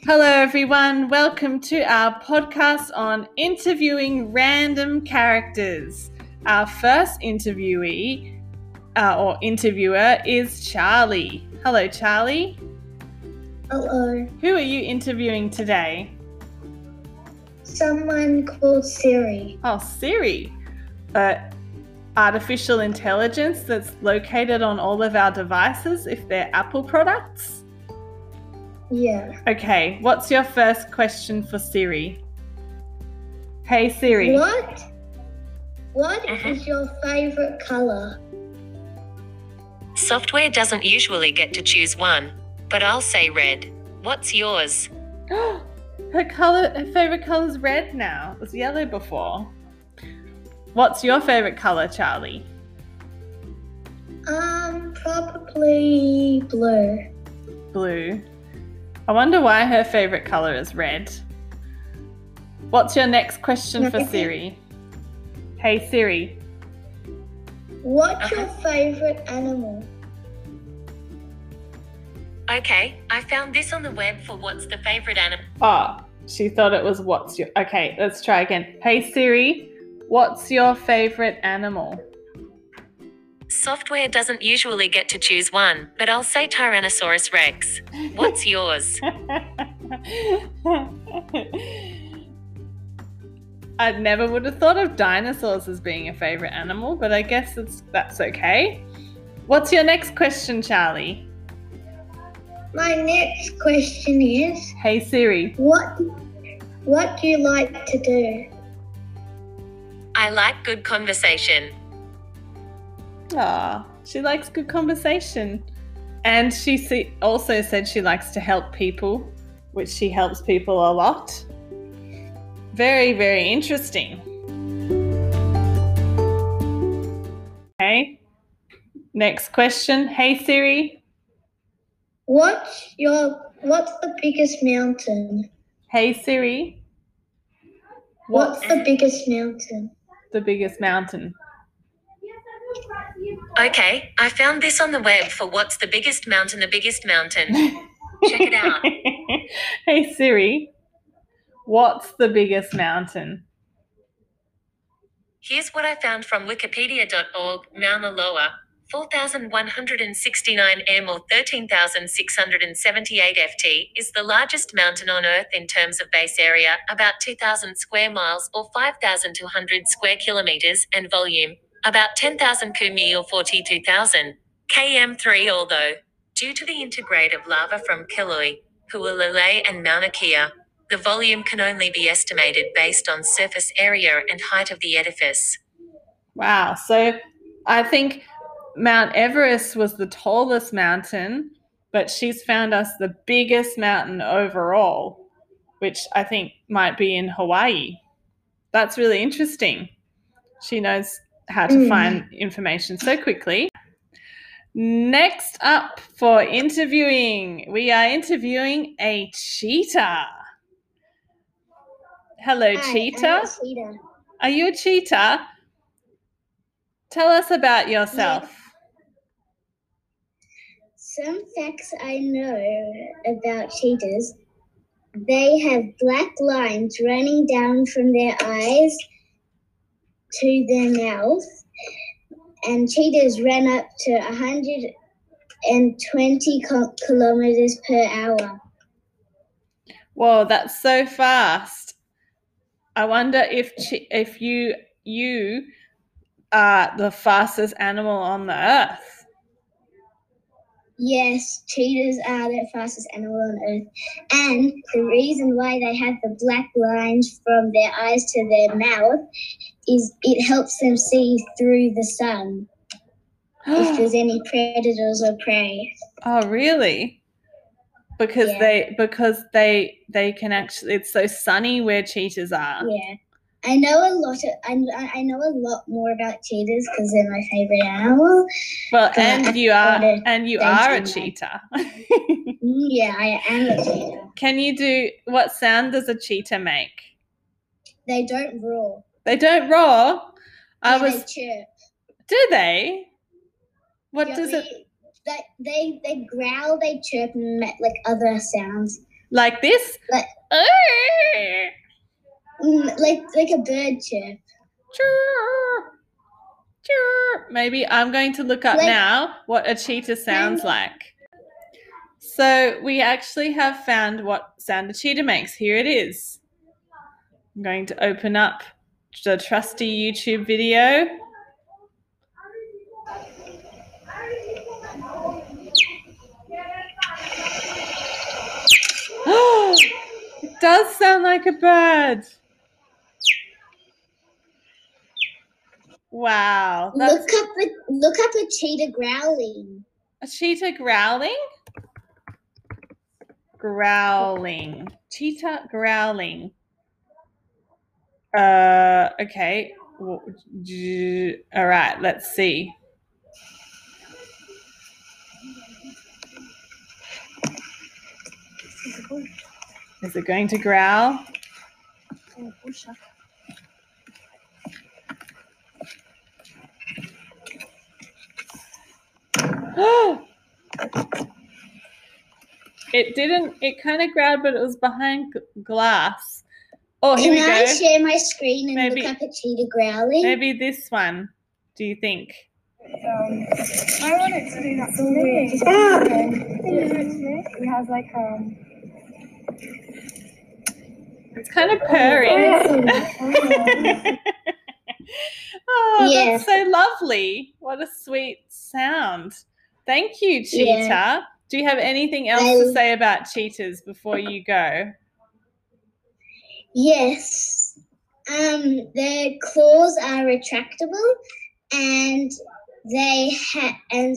Hello, everyone. Welcome to our podcast on interviewing random characters. Our first interviewee or interviewer is Charlie. Hello, Charlie. Hello. Who are you interviewing today? Someone called Siri. Oh, Siri. Artificial intelligence that's located on all of our devices if they're Apple products? Yeah. Okay, what's your first question for Siri? Hey, Siri. What is your favorite color? Software doesn't usually get to choose one, but I'll say red. What's yours? Her favorite color is red now. It was yellow before. What's your favorite color, Charlie? Probably blue. Blue. I wonder why her favorite color is red. What's your next question for Siri? Hey, Siri. What's your favorite animal? Okay, I found this on the web for what's the favorite animal. Oh, she thought it was what's your... Okay, let's try again. Hey, Siri. What's your favorite animal? Software doesn't usually get to choose one, but I'll say Tyrannosaurus Rex. What's yours? I never would have thought of dinosaurs as being a favorite animal, but I guess that's okay. What's your next question, Charlie? My next question is... Hey, Siri. What do you like to do? I like good conversation. Ah, she likes good conversation. And she also said she likes to help people, which she helps people a lot. Very, very interesting. Okay. Next question. Hey, Siri. What's the biggest mountain? Hey, Siri. What's the biggest mountain? The biggest mountain. Okay, I found this on the web for what's the biggest mountain. Check it out. Hey, Siri. What's the biggest mountain? Here's what I found from wikipedia.org. Mauna Loa, 4,169 m or 13,678 ft, is the largest mountain on Earth in terms of base area, about 2,000 square miles or 5,200 square kilometers, and volume, about 10,000 km or 42,000 km3. Although, due to the intergrade of lava from Kilauea, Hualalai and Mauna Kea, the volume can only be estimated based on surface area and height of the edifice. Wow. So I think Mount Everest was the tallest mountain, but she's found us the biggest mountain overall, which I think might be in Hawaii. That's really interesting. She knows how to find information so quickly. Next up for interviewing, we are interviewing a cheetah. Hello, Hi, cheetah. I'm a cheetah. Are you a cheetah? Tell us about yourself. Yeah. Some facts I know about cheetahs. They have black lines running down from their eyes to their mouth, and cheetahs run up to 120 kilometers per hour. Whoa, that's so fast. I wonder if you are the fastest animal on the earth. Yes, cheetahs are the fastest animal on Earth. And the reason why they have the black lines from their eyes to their mouth is it helps them see through the sun if there's any predators or prey. Oh, really? Because they can actually, it's so sunny where cheetahs are. Yeah. I know a lot more about cheetahs because they're my favorite animal. Well, and you are a cheetah. Yeah, I am a cheetah. Can you do, what sound does a cheetah make? They don't roar. They don't roar? They chirp. Do they? What does it? They growl, they chirp, and make like other sounds. Like this? Like a bird chirp. Chirp, chirp. Maybe I'm going to look up now what a cheetah sounds like. So we actually have found what sound a cheetah makes. Here it is. I'm going to open up the trusty YouTube video. Oh, it does sound like a bird. Wow. Look up a cheetah growling. A cheetah growling? Growling. Cheetah growling. Okay. All right, let's see. Is it going to growl? It didn't, it kind of growled, but it was behind glass. Oh, here we go. Can I share my screen and look up at cheetah growling? Maybe this one, do you think? I want it to do that for me. It has like it's kind of purring. Oh, Yeah. That's so lovely. What a sweet sound. Thank you, Cheetah. Yeah. Do you have anything else to say about cheetahs before you go? Yes. Their claws are retractable, and they have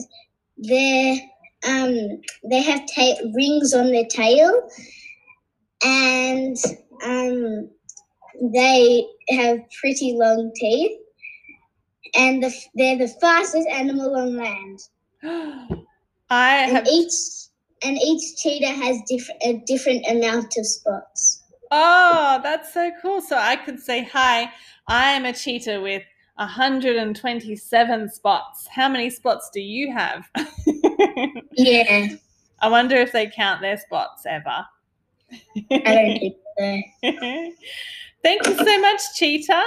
rings on their tail, and they have pretty long teeth, and they're the fastest animal on land. Each cheetah has a different amount of spots. Oh, that's so cool. So I could say, hi, I am a cheetah with 127 spots. How many spots do you have? Yeah. I wonder if they count their spots ever. I don't think so. Thank you so much, Cheetah.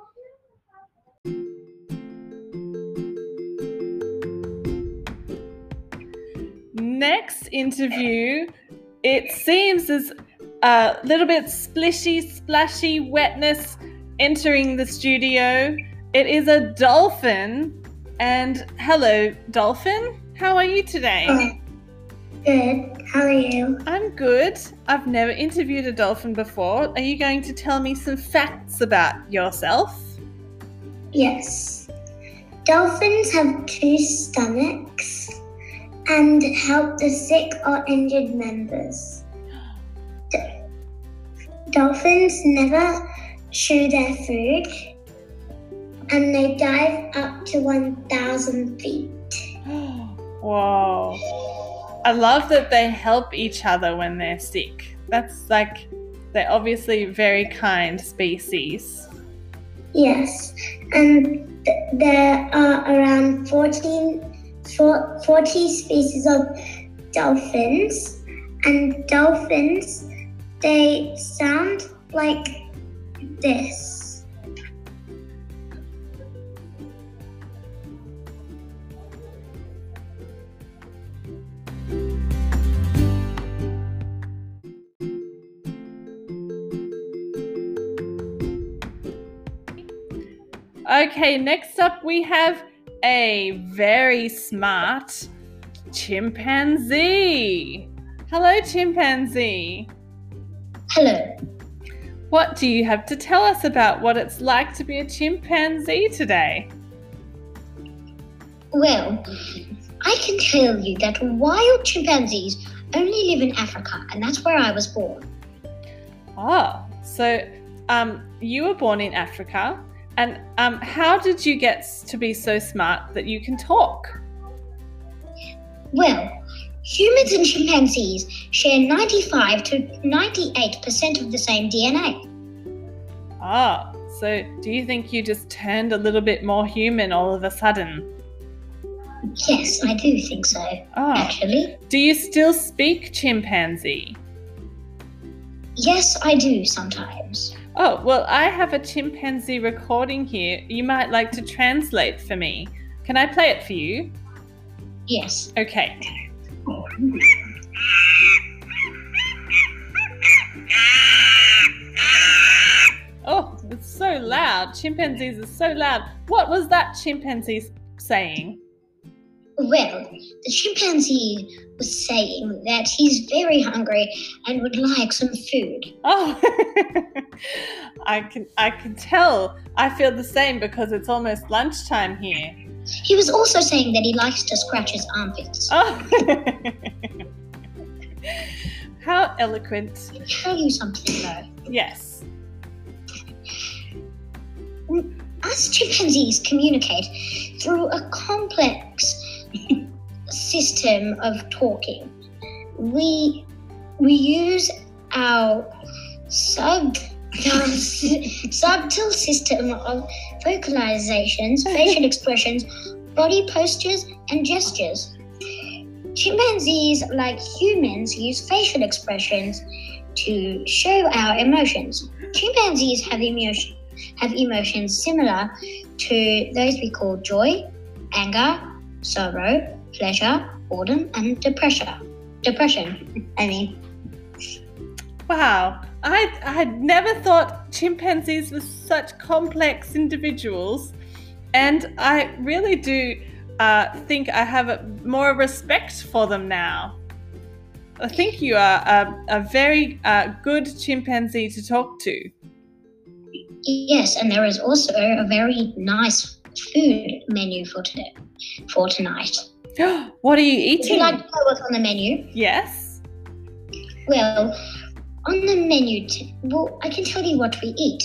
Next interview, it seems there's a little bit splishy, splashy wetness entering the studio. It is a dolphin. And hello, dolphin. How are you today? Good. How are you? I'm good. I've never interviewed a dolphin before. Are you going to tell me some facts about yourself? Yes. Dolphins have 2 stomachs and help the sick or injured members. Dolphins never chew their food, and they dive up to 1,000 feet. Whoa. I love that they help each other when they're sick. That's like, they're obviously very kind species. Yes, and there are around 40 species of dolphins, and dolphins, they sound like this. Okay, next up we have a very smart chimpanzee. Hello, chimpanzee. Hello. What do you have to tell us about what it's like to be a chimpanzee today? Well, I can tell you that wild chimpanzees only live in Africa, and that's where I was born. Oh, so you were born in Africa, and how did you get to be so smart that you can talk? Well, humans and chimpanzees share 95 to 98% of the same DNA. Ah, so do you think you just turned a little bit more human all of a sudden? Yes, I do think so, actually. Do you still speak chimpanzee? Yes, I do sometimes. Oh, well, I have a chimpanzee recording here. You might like to translate for me. Can I play it for you? Yes. Okay. Oh, it's so loud. Chimpanzees are so loud. What was that chimpanzee saying? Well, the chimpanzee was saying that he's very hungry and would like some food. Oh, I can tell. I feel the same because it's almost lunchtime here. He was also saying that he likes to scratch his armpits. Oh, how eloquent. Let me tell you something though. Yes. Us chimpanzees communicate through a complex system of talking. We use our subtle system of vocalizations, facial expressions, body postures, and gestures. Chimpanzees, like humans, use facial expressions to show our emotions. Chimpanzees have emotions similar to those we call joy, anger, sorrow, pleasure, boredom, and depression. Wow. I had never thought chimpanzees were such complex individuals, and I really do think I have more respect for them now. I think you are a very good chimpanzee to talk to. Yes, and there is also a very nice food menu for tonight. What are you Would eating? you like to know what's on the menu? Yes. Well, on the menu, I can tell you what we eat.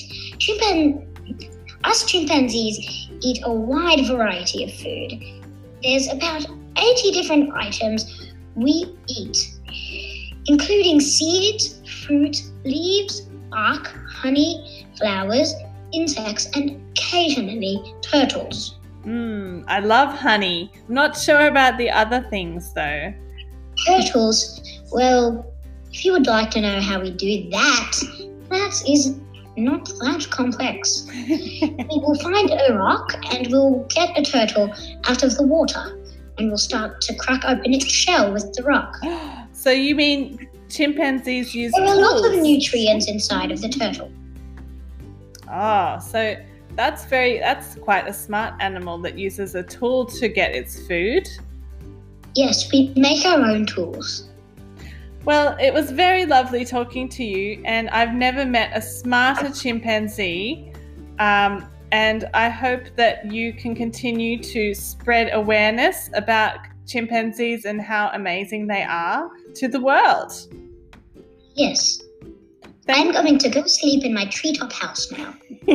Us chimpanzees eat a wide variety of food. There's about 80 different items we eat, including seeds, fruit, leaves, bark, honey, flowers, insects, and occasionally turtles. I love honey. I'm not sure about the other things though. Turtles, well, if you would like to know how we do that is not that complex. We will find a rock and we'll get a turtle out of the water and we'll start to crack open its shell with the rock. So you mean chimpanzees use There are tools? lots of nutrients inside of the turtle. Oh, so that's quite a smart animal that uses a tool to get its food. Yes, we make our own tools. Well, it was very lovely talking to you, and I've never met a smarter chimpanzee. And I hope that you can continue to spread awareness about chimpanzees and how amazing they are to the world. Yes. I'm going to go sleep in my treetop house now.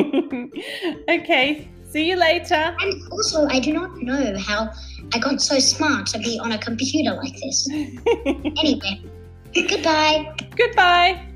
Okay, see you later. And also, I do not know how I got so smart to be on a computer like this. Anyway, goodbye. Goodbye.